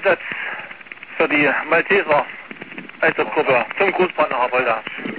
Einsatz für die Malteser Einsatzgruppe zum Großbrandner Apolda.